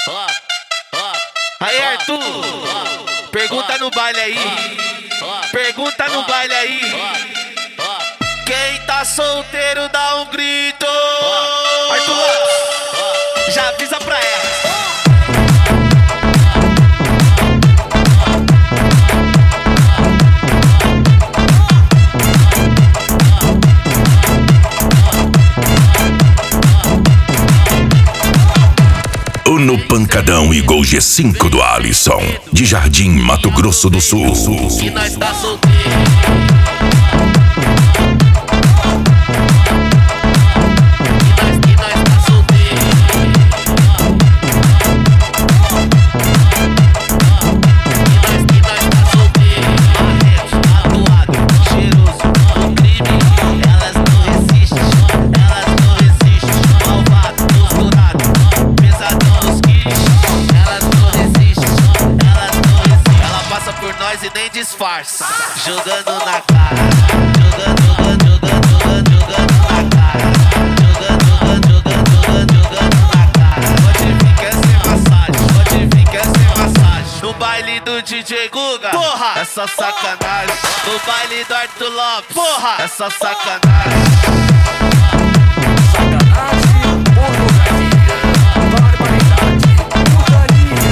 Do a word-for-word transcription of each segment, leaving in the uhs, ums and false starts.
Aí, Arthur, pergunta no baile aí. Pergunta no baile aí. Quem tá solteiro dá um grito. Arthur, já avisa pra ela. No Pancadão e Gol G cinco do Alisson, de Jardim, Mato Grosso do Sul. Que nós tá solteiro. E nem disfarça, jogando na cara, jogando, jogando, jogando, jogando, jogando na cara, jogando, jogando, jogando, jogando na cara. Pode vir, quer ser massagem, pode vir, quer ser massagem. No baile do D J Guga, porra, essa sacanagem. No baile do Arthur Lopes, porra, essa sacanagem. Sacanagem, pornografia, barbaridade, putaria.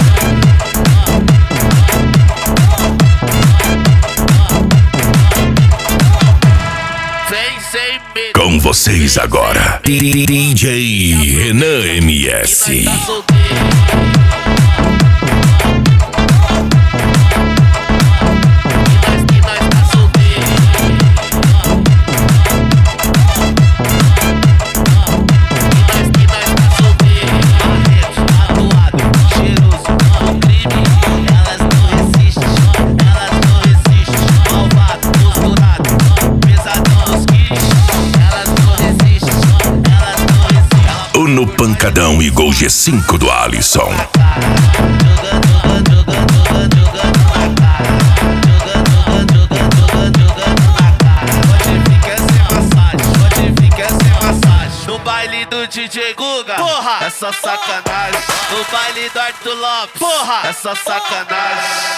Com vocês agora, D J Renan M S. No Pancadão e Gol G cinco do Alisson. No baile do D J Guga, porra, essa sacanagem. No baile do Arthur Lopes, porra, essa sacanagem.